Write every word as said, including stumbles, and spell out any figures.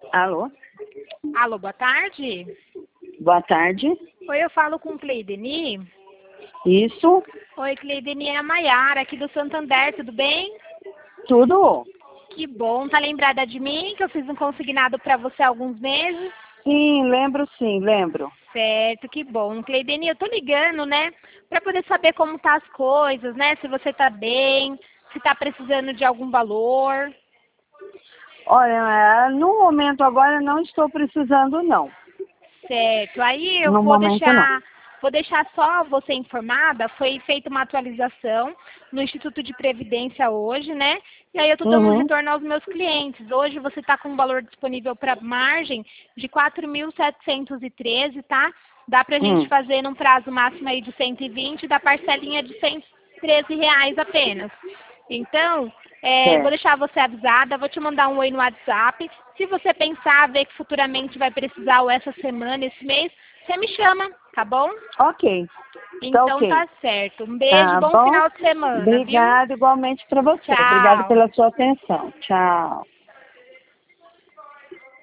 Alô? Alô, boa tarde. Boa tarde. Oi, eu falo com Cleideni. Isso? Oi, Cleideni, é a Maiara, aqui do Santander, tudo bem? Tudo? Que bom, tá lembrada de mim, que eu fiz um consignado para você há alguns meses? Sim, lembro sim, lembro. Certo, que bom. Cleideni, eu tô ligando, né, para poder saber como tá as coisas, né, se você tá bem, se tá precisando de algum valor. Olha, é, no momento agora não estou precisando não. Certo, aí eu No vou momento não. deixar, vou deixar só você informada, foi feita uma atualização no Instituto de Previdência hoje, né? E aí eu estou dando um Uhum. retorno aos meus clientes. Hoje você está com um valor disponível para margem de quatro mil setecentos e treze, tá? Dá para a gente Hum. fazer num prazo máximo aí de cento e vinte, da parcelinha de cento e treze reais apenas. Então, é, eu vou Certo. deixar você avisada, vou te mandar um oi no WhatsApp. Se você pensar, ver que futuramente vai precisar ou essa semana, esse mês, você me chama, tá bom? Ok. Tá Então ok. tá certo. Um beijo, Tá bom bom? final de semana, viu? Obrigada igualmente para você. Obrigada Tchau. pela sua atenção. Tchau.